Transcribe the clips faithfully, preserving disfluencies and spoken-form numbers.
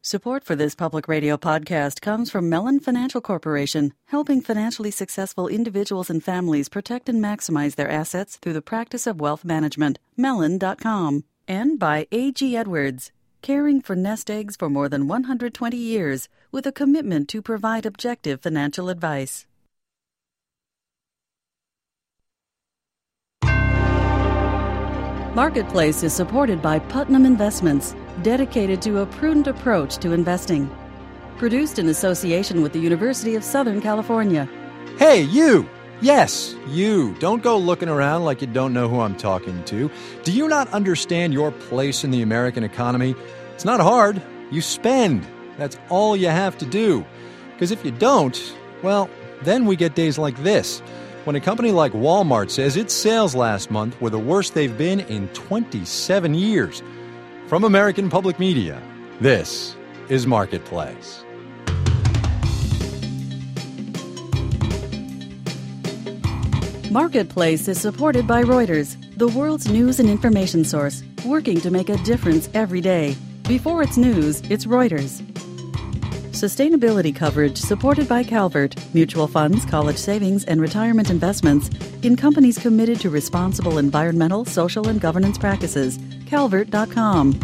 Support for this public radio podcast comes from Mellon Financial Corporation, helping financially successful individuals and families protect and maximize their assets through the practice of wealth management. Mellon dot com. And by A G Edwards, caring for nest eggs for more than one hundred twenty years with a commitment to provide objective financial advice. Marketplace is supported by Putnam Investments, dedicated to a prudent approach to investing. Produced in association with the University of Southern California. Hey, you! Yes, you. Don't go looking around like you don't know who I'm talking to. Do you not understand your place in the American economy? It's not hard. You spend. That's all you have to do. Because if you don't, well, then we get days like this. When a company like Walmart says its sales last month were the worst they've been in twenty-seven years. From American Public Media, this is Marketplace. Marketplace is supported by Reuters, the world's news and information source, working to make a difference every day. Before it's news, it's Reuters. Sustainability coverage supported by Calvert, mutual funds, college savings, and retirement investments in companies committed to responsible environmental, social, and governance practices. Calvert dot com.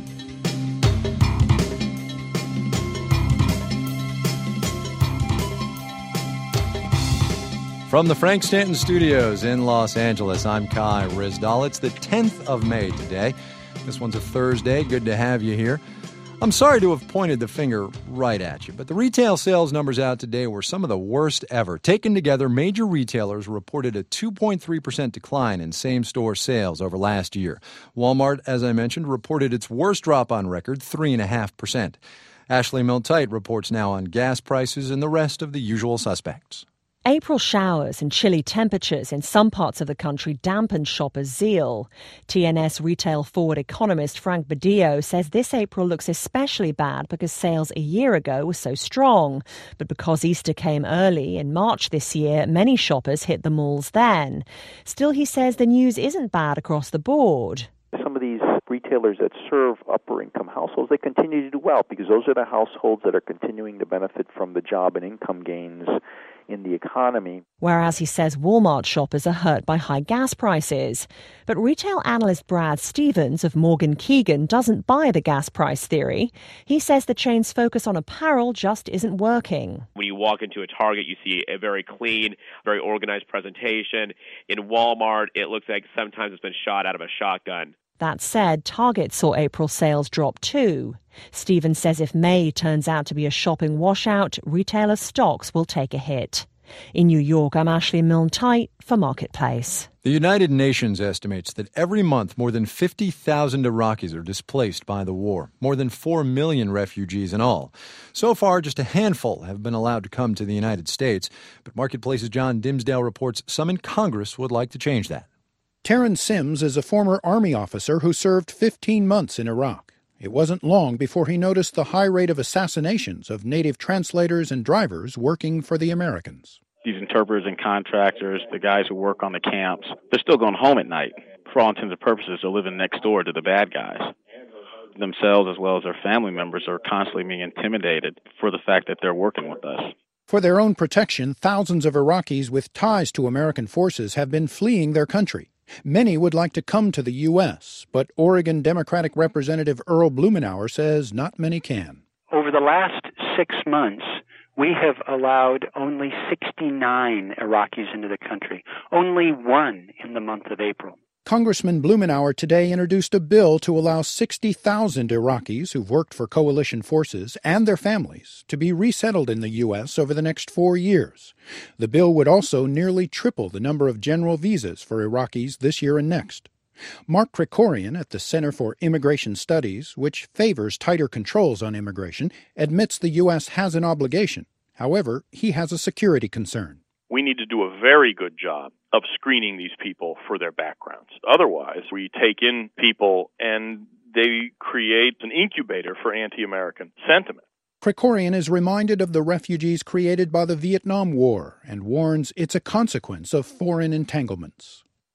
From the Frank Stanton Studios in Los Angeles, I'm Kai Ryssdal. It's the tenth of May today. This one's a Thursday. Good to have you here. I'm sorry to have pointed the finger right at you, but the retail sales numbers out today were some of the worst ever. Taken together, major retailers reported a two point three percent decline in same-store sales over last year. Walmart, as I mentioned, reported its worst drop on record, three point five percent. Ashley Milne-Tite reports now on gas prices and the rest of the usual suspects. April showers and chilly temperatures in some parts of the country dampened shoppers' zeal. T N S retail forward economist Frank Badillo says this April looks especially bad because sales a year ago were so strong. But because Easter came early in March this year, many shoppers hit the malls then. Still, he says the news isn't bad across the board. Some of these retailers that serve upper-income households, they continue to do well because those are the households that are continuing to benefit from the job and income gains in the economy. Whereas he says Walmart shoppers are hurt by high gas prices. But retail analyst Brad Stevens of Morgan Keegan doesn't buy the gas price theory. He says the chain's focus on apparel just isn't working. When you walk into a Target, you see a very clean, very organized presentation. In Walmart, it looks like sometimes it's been shot out of a shotgun. That said, Target saw April sales drop too. Stevens says if May turns out to be a shopping washout, retailer stocks will take a hit. In New York, I'm Ashley Milne-Tite for Marketplace. The United Nations estimates that every month more than fifty thousand Iraqis are displaced by the war, more than four million refugees in all. So far, just a handful have been allowed to come to the United States, but Marketplace's John Dimsdale reports some in Congress would like to change that. Taryn Sims is a former Army officer who served fifteen months in Iraq. It wasn't long before he noticed the high rate of assassinations of native translators and drivers working for the Americans. These interpreters and contractors, the guys who work on the camps, they're still going home at night. For all intents and purposes, they're living next door to the bad guys. Themselves, as well as their family members, are constantly being intimidated for the fact that they're working with us. For their own protection, thousands of Iraqis with ties to American forces have been fleeing their country. Many would like to come to the U S, but Oregon Democratic Representative Earl Blumenauer says not many can. Over the last six months, we have allowed only sixty-nine Iraqis into the country, only one in the month of April. Congressman Blumenauer today introduced a bill to allow sixty thousand Iraqis who've worked for coalition forces and their families to be resettled in the U S over the next four years. The bill would also nearly triple the number of general visas for Iraqis this year and next. Mark Krikorian at the Center for Immigration Studies, which favors tighter controls on immigration, admits the U S has an obligation. However, he has a security concern. We need to do a very good job of screening these people for their backgrounds. Otherwise, we take in people and they create an incubator for anti-American sentiment. Krikorian is reminded of the refugees created by the Vietnam War and warns it's a consequence of foreign entanglements.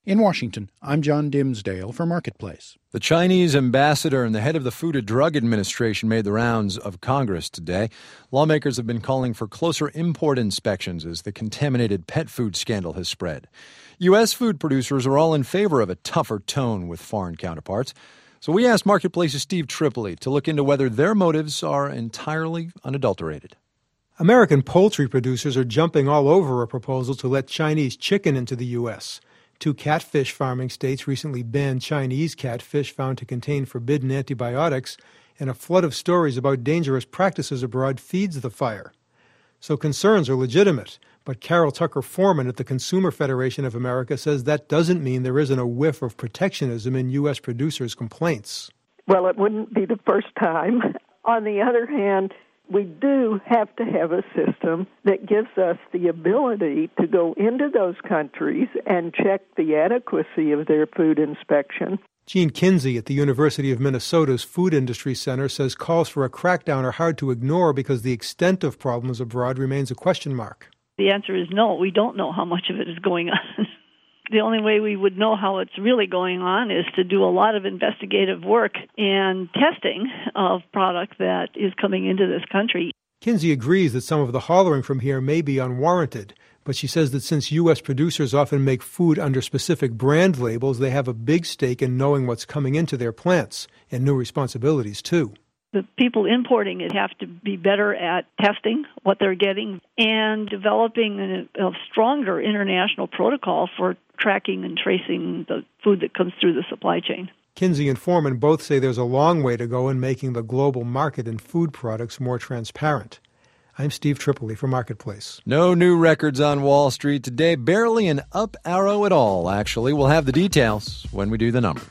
In Washington, I'm John Dimsdale for Marketplace. The Chinese ambassador and the head of the Food and Drug Administration made the rounds of Congress today. Lawmakers have been calling for closer import inspections as the contaminated pet food scandal has spread. U S food producers are all in favor of a tougher tone with foreign counterparts. So we asked Marketplace's Steve Tripoli to look into whether their motives are entirely unadulterated. American poultry producers are jumping all over a proposal to let Chinese chicken into the U S Two catfish farming states recently banned Chinese catfish found to contain forbidden antibiotics, and a flood of stories about dangerous practices abroad feeds the fire. So concerns are legitimate, but Carol Tucker Foreman at the Consumer Federation of America says that doesn't mean there isn't a whiff of protectionism in U S producers' complaints. Well, it wouldn't be the first time. On the other hand, we do have to have a system that gives us the ability to go into those countries and check the adequacy of their food inspection. Gene Kinsey at the University of Minnesota's Food Industry Center says calls for a crackdown are hard to ignore because the extent of problems abroad remains a question mark. The answer is no. We don't know how much of it is going on. The only way we would know how it's really going on is to do a lot of investigative work and testing of product that is coming into this country. Kinsey agrees that some of the hollering from here may be unwarranted, but she says that since U S producers often make food under specific brand labels, they have a big stake in knowing what's coming into their plants, and new responsibilities, too. The people importing it have to be better at testing what they're getting and developing a, a stronger international protocol for tracking and tracing the food that comes through the supply chain. Kinsey and Foreman both say there's a long way to go in making the global market in food products more transparent. I'm Steve Tripoli for Marketplace. No new records on Wall Street today. Barely an up arrow at all, actually. We'll have the details when we do the numbers.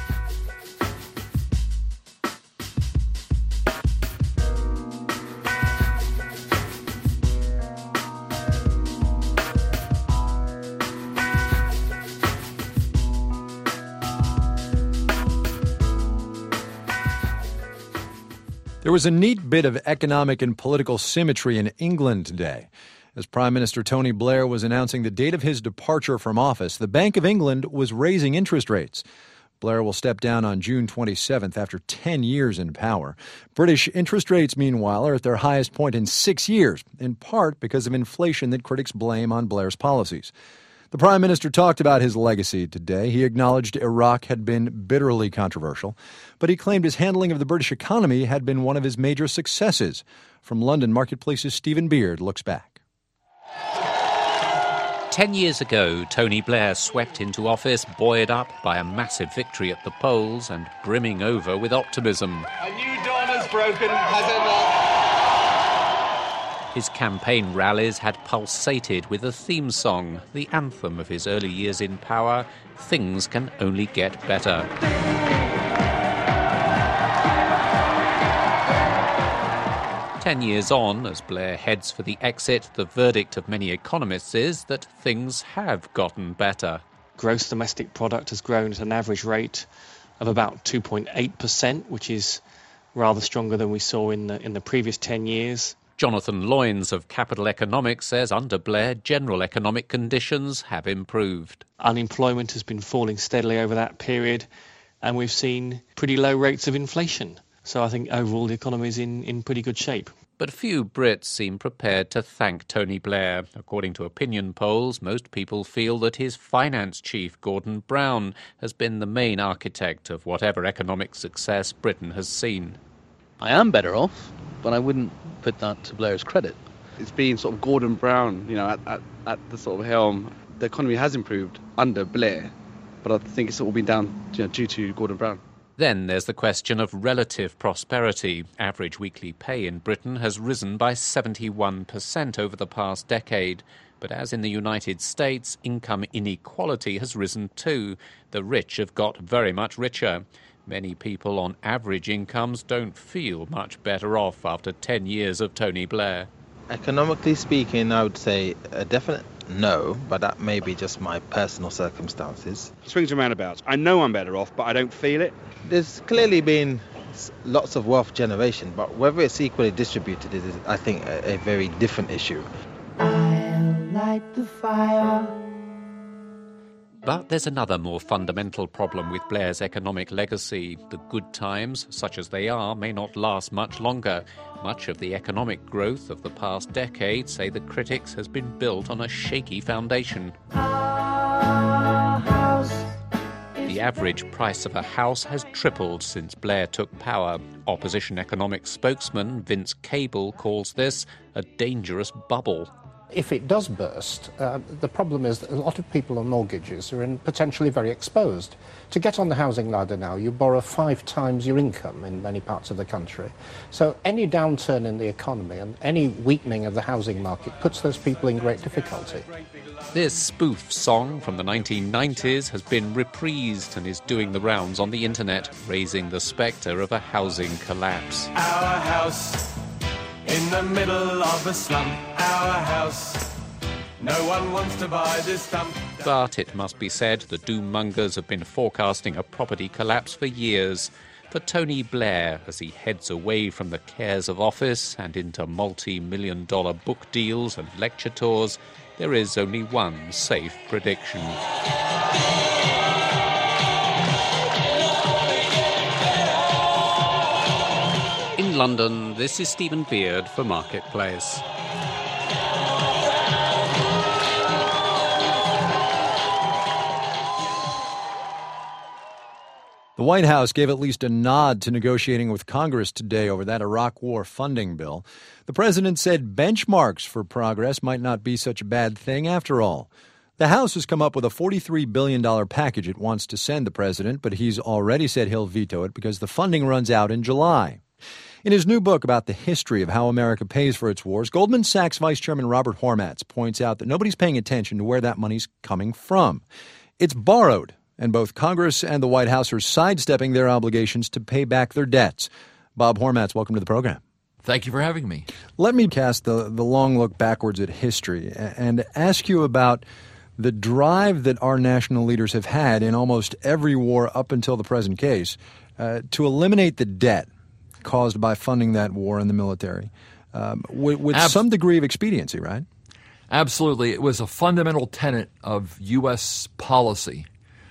There was a neat bit of economic and political symmetry in England today. As Prime Minister Tony Blair was announcing the date of his departure from office, the Bank of England was raising interest rates. Blair will step down on June twenty-seventh after ten years in power. British interest rates, meanwhile, are at their highest point in six years, in part because of inflation that critics blame on Blair's policies. The Prime Minister talked about his legacy today. He acknowledged Iraq had been bitterly controversial, but he claimed his handling of the British economy had been one of his major successes. From London, Marketplace's Stephen Beard looks back. Ten years ago, Tony Blair swept into office, buoyed up by a massive victory at the polls and brimming over with optimism. A new dawn has broken, has it not? His campaign rallies had pulsated with a theme song, the anthem of his early years in power, Things Can Only Get Better. Ten years on, as Blair heads for the exit, the verdict of many economists is that things have gotten better. Gross domestic product has grown at an average rate of about two point eight percent, which is rather stronger than we saw in the, in the previous ten years. Jonathan Loynes of Capital Economics says under Blair, general economic conditions have improved. Unemployment has been falling steadily over that period, and we've seen pretty low rates of inflation. So I think overall the economy is in, in pretty good shape. But few Brits seem prepared to thank Tony Blair. According to opinion polls, most people feel that his finance chief, Gordon Brown, has been the main architect of whatever economic success Britain has seen. I am better off, but I wouldn't put that to Blair's credit. It's been sort of Gordon Brown, you know, at, at, at the sort of helm. The economy has improved under Blair, but I think it's all been down, you know, due to Gordon Brown. Then there's the question of relative prosperity. Average weekly pay in Britain has risen by seventy-one percent over the past decade. But as in the United States, income inequality has risen too. The rich have got very much richer. Many people on average incomes don't feel much better off after ten years of Tony Blair. Economically speaking, I would say a definite no, but that may be just my personal circumstances. Swings and roundabouts. I know I'm better off, but I don't feel it. There's clearly been lots of wealth generation, but whether it's equally distributed is, I think, a, a very different issue. I'll light the fire. But there's another more fundamental problem with Blair's economic legacy. The good times, such as they are, may not last much longer. Much of the economic growth of the past decade, say the critics, has been built on a shaky foundation. The average price of a house has tripled since Blair took power. Opposition economic spokesman Vince Cable calls this a dangerous bubble. If it does burst, uh, the problem is that a lot of people on mortgages are in potentially very exposed. To get on the housing ladder now, you borrow five times your income in many parts of the country. So any downturn in the economy and any weakening of the housing market puts those people in great difficulty. This spoof song from the nineteen nineties has been reprised and is doing the rounds on the internet, raising the spectre of a housing collapse. Our house in the middle of a slum, our house. No one wants to buy this stump. But it must be said, the doom-mongers have been forecasting a property collapse for years. For Tony Blair, as he heads away from the cares of office and into multi-million dollar book deals and lecture tours, there is only one safe prediction. In London, this is Stephen Beard for Marketplace. The White House gave at least a nod to negotiating with Congress today over that Iraq War funding bill. The president said benchmarks for progress might not be such a bad thing after all. The House has come up with a forty-three billion dollars package it wants to send the president, but he's already said he'll veto it because the funding runs out in July. In his new book about the history of how America pays for its wars, Goldman Sachs Vice Chairman Robert Hormats points out that nobody's paying attention to where that money's coming from. It's borrowed, and both Congress and the White House are sidestepping their obligations to pay back their debts. Bob Hormats, welcome to the program. Thank you for having me. Let me cast the, the long look backwards at history and ask you about the drive that our national leaders have had in almost every war up until the present case uh, to eliminate the debt caused by funding that war in the military, um, with, with Ab- some degree of expediency, right? Absolutely. It was a fundamental tenet of U S policy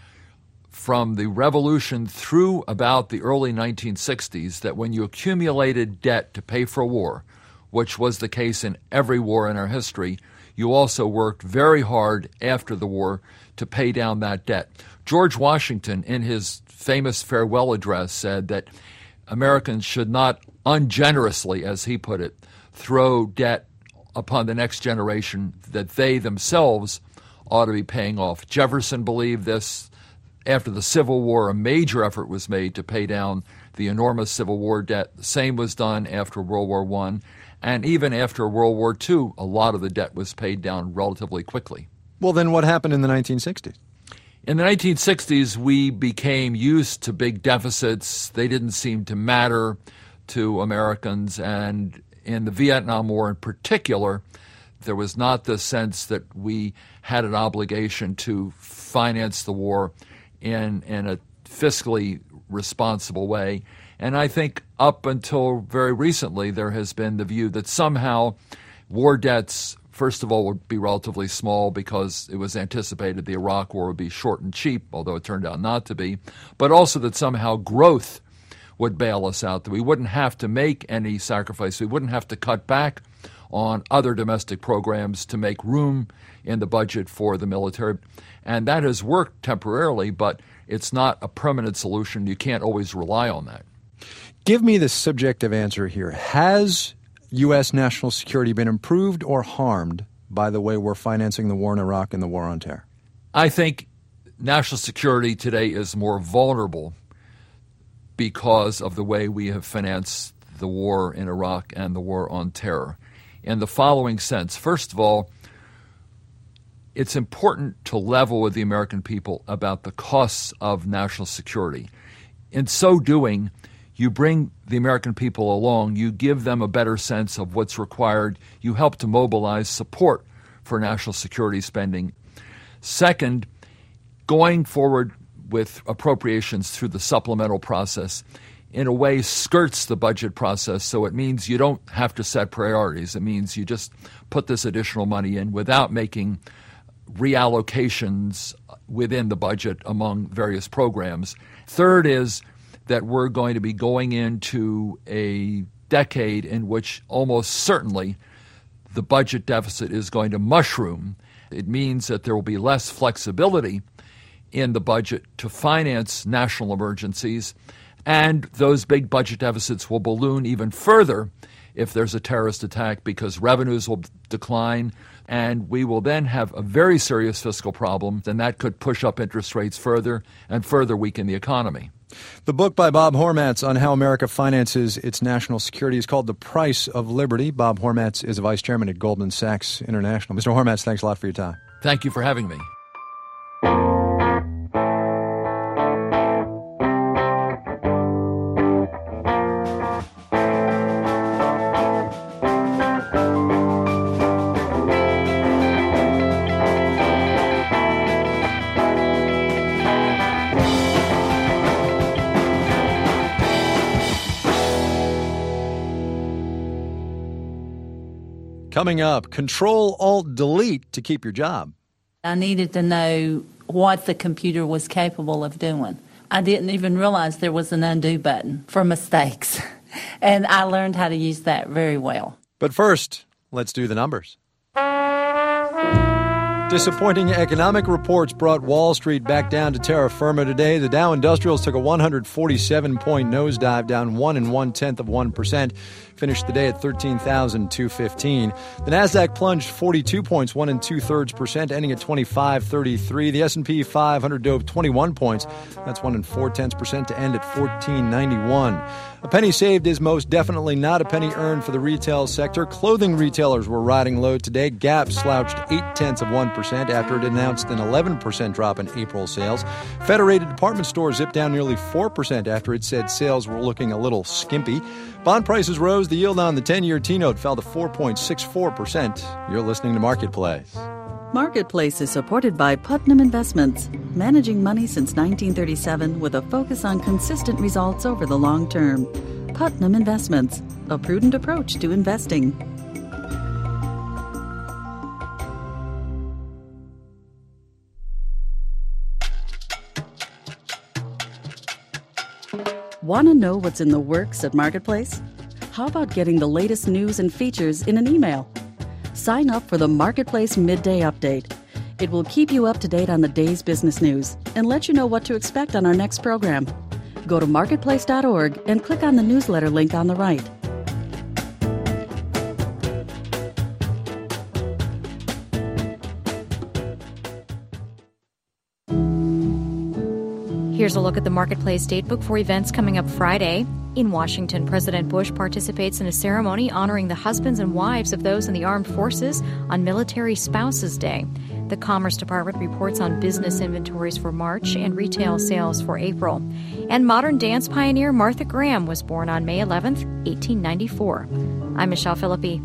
from the Revolution through about the early nineteen sixties that when you accumulated debt to pay for a war, which was the case in every war in our history, you also worked very hard after the war to pay down that debt. George Washington, in his famous farewell address, said that Americans should not ungenerously, as he put it, throw debt upon the next generation that they themselves ought to be paying off. Jefferson believed this. After the Civil War, a major effort was made to pay down the enormous Civil War debt. The same was done after World War One. And even after World War Two, a lot of the debt was paid down relatively quickly. Well, then what happened in the nineteen sixties? In the nineteen sixties, we became used to big deficits. They didn't seem to matter to Americans. And in the Vietnam War in particular, there was not the sense that we had an obligation to finance the war in, in a fiscally responsible way. And I think up until very recently, there has been the view that somehow war debts, first of all, would be relatively small because it was anticipated the Iraq War would be short and cheap, although it turned out not to be, but also that somehow growth would bail us out, that we wouldn't have to make any sacrifice, we wouldn't have to cut back on other domestic programs to make room in the budget for the military. And that has worked temporarily, but it's not a permanent solution. You can't always rely on that. Give me the subjective answer here. Has U S national security been improved or harmed by the way we're financing the war in Iraq and the war on terror? I think national security today is more vulnerable because of the way we have financed the war in Iraq and the war on terror. In the following sense, first of all, it's important to level with the American people about the costs of national security. In so doing, you bring the American people along, you give them a better sense of what's required, you help to mobilize support for national security spending. Second, going forward with appropriations through the supplemental process in a way skirts the budget process, so it means you don't have to set priorities. It means you just put this additional money in without making reallocations within the budget among various programs. Third is that we're going to be going into a decade in which almost certainly the budget deficit is going to mushroom. It means that there will be less flexibility in the budget to finance national emergencies, and those big budget deficits will balloon even further if there's a terrorist attack because revenues will decline, and we will then have a very serious fiscal problem, and that could push up interest rates further and further weaken the economy. The book by Bob Hormats on how America finances its national security is called The Price of Liberty. Bob Hormats is a vice chairman at Goldman Sachs International. Mister Hormats, thanks a lot for your time. Thank you for having me. Coming up, Control-Alt-Delete to keep your job. I needed to know what the computer was capable of doing. I didn't even realize there was an undo button for mistakes, and I learned how to use that very well. But first, let's do the numbers. Disappointing economic reports brought Wall Street back down to terra firma today. The Dow Industrials took a one hundred forty-seven point nosedive, down one and one-tenth of one percent. Finished the day at thirteen thousand two hundred fifteen. The Nasdaq plunged forty-two points, one and two-thirds percent, ending at twenty-five thirty-three. The S and P five hundred dove twenty-one points. That's one and four-tenths percent to end at fourteen ninety-one. A penny saved is most definitely not a penny earned for the retail sector. Clothing retailers were riding low today. Gap slouched eight-tenths of one percent after it announced an eleven percent drop in April sales. Federated Department Stores zipped down nearly four percent after it said sales were looking a little skimpy. Bond prices rose. The yield on the ten-year T-note fell to four point six four percent. You're listening to Marketplace. Marketplace is supported by Putnam Investments, managing money since nineteen thirty-seven with a focus on consistent results over the long term. Putnam Investments, a prudent approach to investing. Want to know what's in the works at Marketplace? How about getting the latest news and features in an email? Sign up for the Marketplace Midday Update. It will keep you up to date on the day's business news and let you know what to expect on our next program. Go to marketplace dot org and click on the newsletter link on the right. Here's a look at the Marketplace Datebook for events coming up Friday. In Washington, President Bush participates in a ceremony honoring the husbands and wives of those in the armed forces on Military Spouses Day. The Commerce Department reports on business inventories for March and retail sales for April. And modern dance pioneer Martha Graham was born on May eleventh, eighteen ninety-four. I'm Michelle Philippi.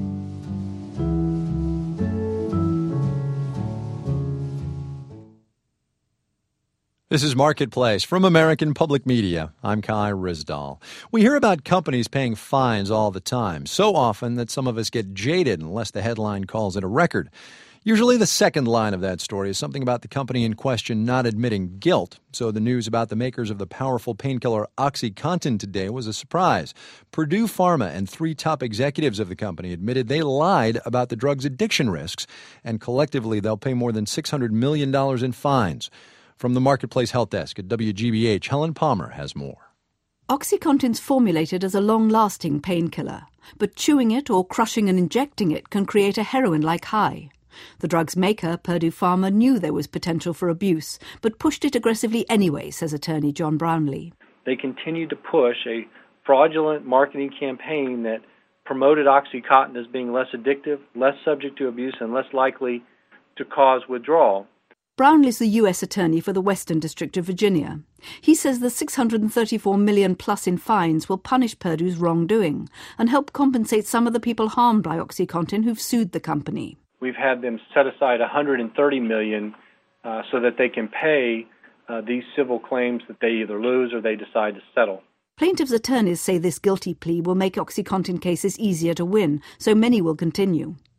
This is Marketplace from American Public Media. I'm Kai Ryssdal. We hear about companies paying fines all the time, so often that some of us get jaded unless the headline calls it a record. Usually the second line of that story is something about the company in question not admitting guilt. So the news about the makers of the powerful painkiller OxyContin today was a surprise. Purdue Pharma and three top executives of the company admitted they lied about the drug's addiction risks, and collectively they'll pay more than six hundred million dollars in fines. From the Marketplace Health Desk at W G B H, Helen Palmer has more. OxyContin's formulated as a long-lasting painkiller, but chewing it or crushing and injecting it can create a heroin-like high. The drug's maker, Purdue Pharma, knew there was potential for abuse, but pushed it aggressively anyway, says attorney John Brownlee. They continued to push a fraudulent marketing campaign that promoted OxyContin as being less addictive, less subject to abuse, and less likely to cause withdrawal. Brownlee's the U S attorney for the Western District of Virginia. He says the six hundred thirty-four million dollars plus in fines will punish Purdue's wrongdoing and help compensate some of the people harmed by OxyContin who've sued the company. We've had them set aside one hundred thirty million dollars uh, so that they can pay uh, these civil claims that they either lose or they decide to settle. Plaintiffs' attorneys say this guilty plea will make OxyContin cases easier to win, so many will continue.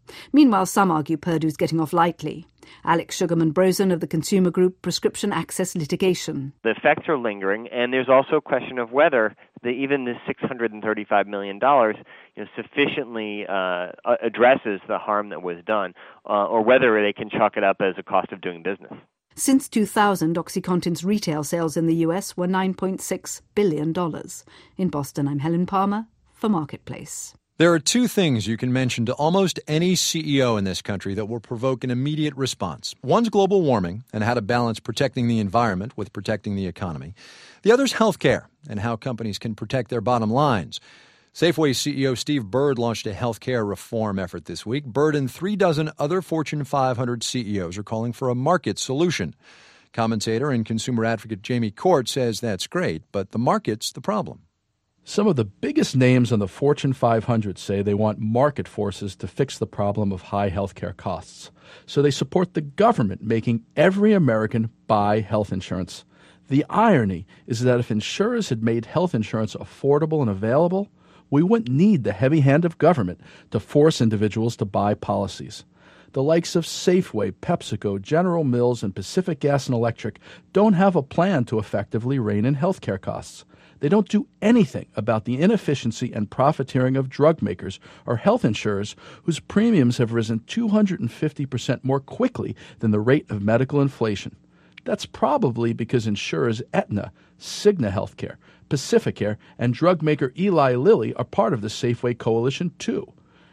Meanwhile, some argue Purdue's getting off lightly. Alex Sugarman-Brosen of the Consumer Group Prescription Access Litigation. The effects are lingering, and there's also a question of whether the, even this six hundred thirty-five million dollars you know, sufficiently uh, addresses the harm that was done, uh, or whether they can chalk it up as a cost of doing business. Since two thousand, OxyContin's retail sales in the U S were nine point six billion dollars. In Boston, I'm Helen Palmer for Marketplace. There are two things you can mention to almost any C E O in this country that will provoke an immediate response. One's global warming and how to balance protecting the environment with protecting the economy. The other's healthcare and how companies can protect their bottom lines. Safeway C E O Steve Bird launched a healthcare reform effort this week. Bird and three dozen other Fortune five hundred C E Os are calling for a market solution. Commentator and consumer advocate Jamie Court says that's great, but the market's the problem. Some of the biggest names on the Fortune five hundred say they want market forces to fix the problem of high healthcare costs. So they support the government making every American buy health insurance. The irony is that if insurers had made health insurance affordable and available, we wouldn't need the heavy hand of government to force individuals to buy policies. The likes of Safeway, PepsiCo, General Mills, and Pacific Gas and Electric don't have a plan to effectively rein in healthcare costs. They don't do anything about the inefficiency and profiteering of drug makers or health insurers whose premiums have risen two hundred fifty percent more quickly than the rate of medical inflation. That's probably because insurers Aetna, Cigna Healthcare, Pacificare, and drug maker Eli Lilly are part of the Safeway coalition too.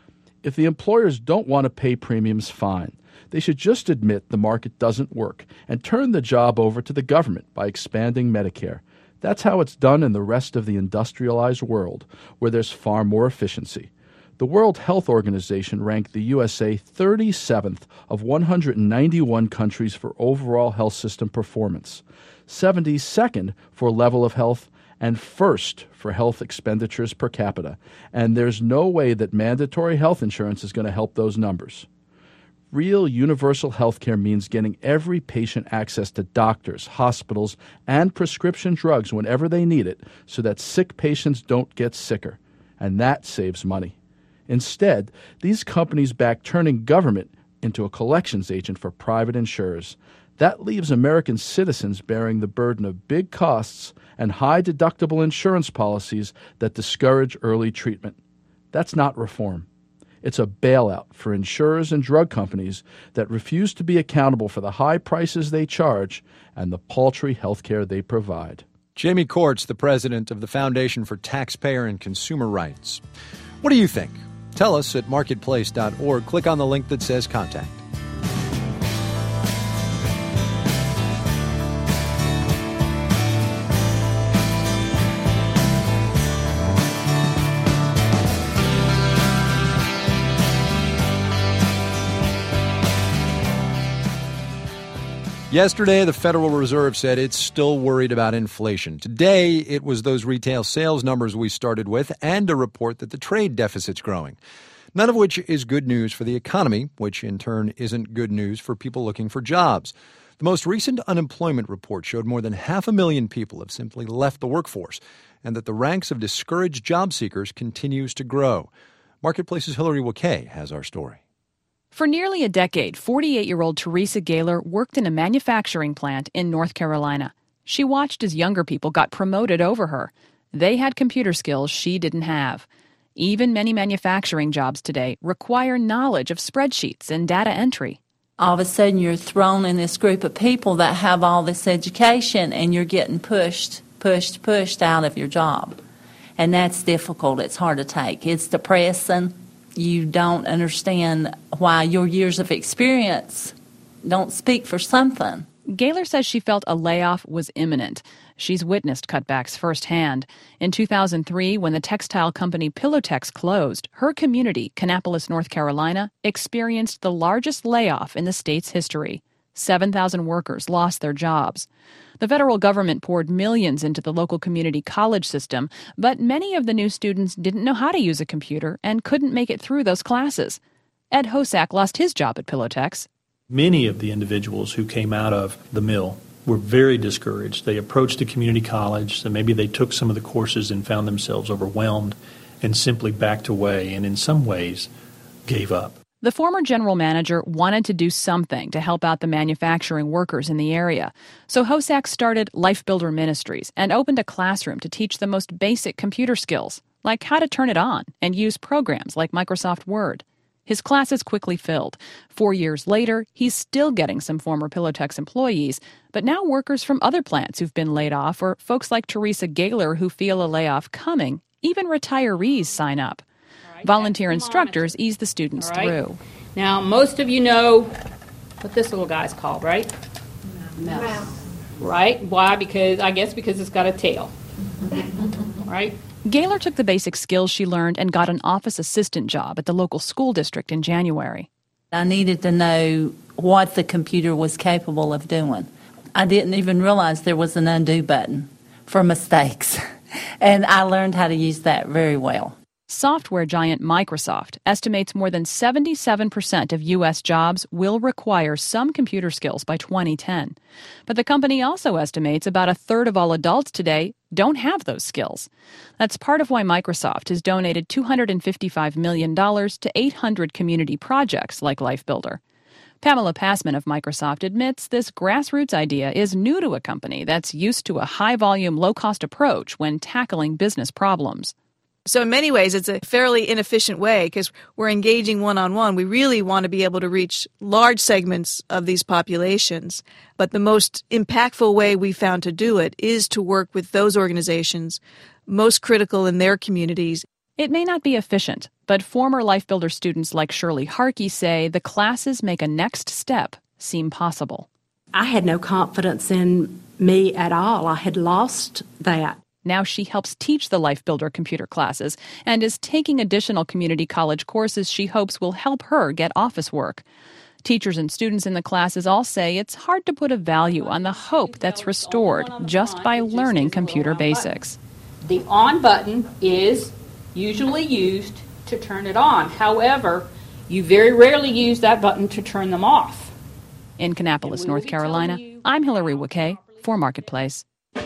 If the employers don't want to pay premiums, fine. They should just admit the market doesn't work and turn the job over to the government by expanding Medicare. That's how it's done in the rest of the industrialized world, where there's far more efficiency. The World Health Organization ranked the U S A thirty-seventh of one hundred ninety-one countries for overall health system performance, seventy-second for level of health, and first for health expenditures per capita. And there's no way that mandatory health insurance is going to help those numbers. Real universal health care means getting every patient access to doctors, hospitals, and prescription drugs whenever they need it so that sick patients don't get sicker. And that saves money. Instead, these companies back turning government into a collections agent for private insurers. That leaves American citizens bearing the burden of big costs and high-deductible insurance policies that discourage early treatment. That's not reform. It's a bailout for insurers and drug companies that refuse to be accountable for the high prices they charge and the paltry health care they provide. Jamie Court's the president of the Foundation for Taxpayer and Consumer Rights. What do you think? Tell us at marketplace dot org. Click on the link that says Contact. Yesterday, the Federal Reserve said it's still worried about inflation. Today, it was those retail sales numbers we started with and a report that the trade deficit's growing. None of which is good news for the economy, which in turn isn't good news for people looking for jobs. The most recent unemployment report showed more than half a million people have simply left the workforce and that the ranks of discouraged job seekers continues to grow. Marketplace's Hillary Wakay has our story. For nearly a decade, forty-eight-year-old Teresa Gaylor worked in a manufacturing plant in North Carolina. She watched as younger people got promoted over her. They had computer skills she didn't have. Even many manufacturing jobs today require knowledge of spreadsheets and data entry. All of a sudden, you're thrown in this group of people that have all this education, and you're getting pushed, pushed, pushed out of your job. And that's difficult. It's hard to take. It's depressing. You don't understand why your years of experience don't speak for something. Gaylor says she felt a layoff was imminent. She's witnessed cutbacks firsthand. In two thousand three, when the textile company Pillowtex closed, her community, Kannapolis, North Carolina, experienced the largest layoff in the state's history. seven thousand workers lost their jobs. The federal government poured millions into the local community college system, but many of the new students didn't know how to use a computer and couldn't make it through those classes. Ed Hosack lost his job at Pillowtex. Many of the individuals who came out of the mill were very discouraged. They approached a community college, and maybe they took some of the courses and found themselves overwhelmed and simply backed away and in some ways gave up. The former general manager wanted to do something to help out the manufacturing workers in the area. So Hosack started Life Builder Ministries and opened a classroom to teach the most basic computer skills, like how to turn it on and use programs like Microsoft Word. His classes quickly filled. Four years later, he's still getting some former Pillowtex employees, but now workers from other plants who've been laid off, or folks like Teresa Gaylor who feel a layoff coming. Even retirees sign up. Right, Volunteer instructors ease the students right. through. Now, most of you know what this little guy's called, right? Mouse. Mouse. Right? Why? Because I guess because it's got a tail. Right? Gaylor took the basic skills she learned and got an office assistant job at the local school district in January. I needed to know what the computer was capable of doing. I didn't even realize there was an undo button for mistakes, and I learned how to use that very well. Software giant Microsoft estimates more than seventy-seven percent of U S jobs will require some computer skills by twenty ten. But the company also estimates about a third of all adults today don't have those skills. That's part of why Microsoft has donated two hundred fifty-five million dollars to eight hundred community projects like Life Builder. Pamela Passman of Microsoft admits this grassroots idea is new to a company that's used to a high-volume, low-cost approach when tackling business problems. So in many ways, it's a fairly inefficient way because we're engaging one-on-one. We really want to be able to reach large segments of these populations. But the most impactful way we found to do it is to work with those organizations most critical in their communities. It may not be efficient, but former Life Builder students like Shirley Harkey say the classes make a next step seem possible. I had no confidence in me at all. I had lost that. Now she helps teach the Life Builder computer classes and is taking additional community college courses she hopes will help her get office work. Teachers and students in the classes all say it's hard to put a value on the hope that's restored just by learning computer basics. The on button is usually used to turn it on. However, you very rarely use that button to turn them off. In Kannapolis, North Carolina, I'm Hillary Wakay for Marketplace.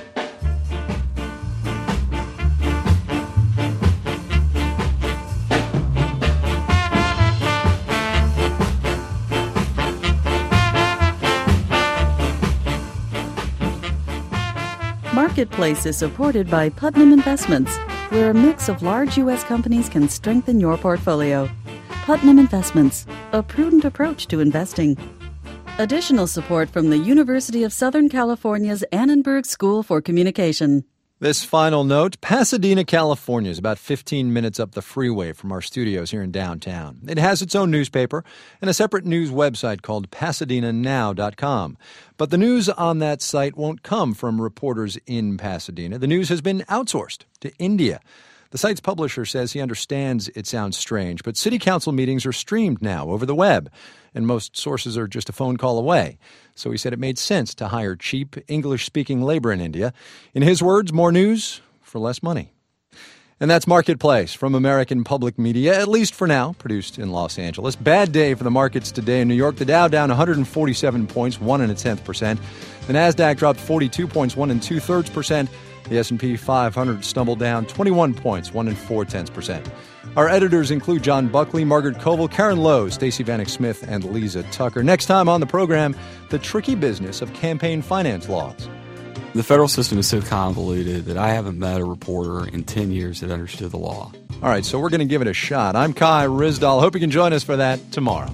Marketplace is supported by Putnam Investments, where a mix of large U S companies can strengthen your portfolio. Putnam Investments, a prudent approach to investing. Additional support from the University of Southern California's Annenberg School for Communication. This final note, Pasadena, California is about fifteen minutes up the freeway from our studios here in downtown. It has its own newspaper and a separate news website called Pasadena Now dot com. But the news on that site won't come from reporters in Pasadena. The news has been outsourced to India. The site's publisher says he understands it sounds strange, but city council meetings are streamed now over the web, and most sources are just a phone call away. So he said it made sense to hire cheap, English-speaking labor in India. In his words, more news for less money. And that's Marketplace from American Public Media, at least for now, produced in Los Angeles. Bad day for the markets today in New York. The Dow down one hundred forty-seven points, one and a tenth percent. The Nasdaq dropped forty-two points, one and two-thirds percent. The S and P five hundred stumbled down twenty-one points, one and four-tenths percent. Our editors include John Buckley, Margaret Koval, Karen Lowe, Stacey Vanek Smith, and Lisa Tucker. Next time on the program, the tricky business of campaign finance laws. The federal system is so convoluted that I haven't met a reporter in ten years that understood the law. All right, so we're going to give it a shot. I'm Kai Ryssdal. Hope you can join us for that tomorrow.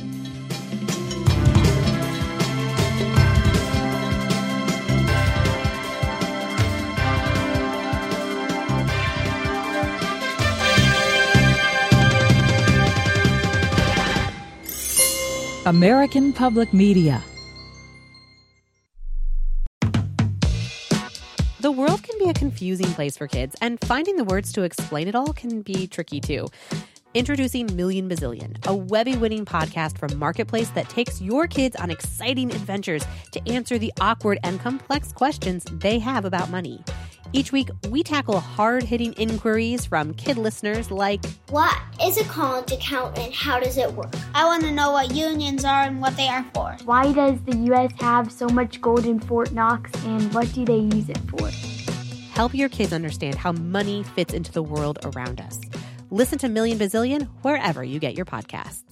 American Public Media. The world can be a confusing place for kids, and finding the words to explain it all can be tricky too. Introducing Million Bazillion, a Webby-winning podcast from Marketplace that takes your kids on exciting adventures to answer the awkward and complex questions they have about money. Each week, we tackle hard-hitting inquiries from kid listeners like, what is a college account and how does it work? I want to know what unions are and what they are for. Why does the U S have so much gold in Fort Knox and what do they use it for? Help your kids understand how money fits into the world around us. Listen to Million Bazillion wherever you get your podcasts.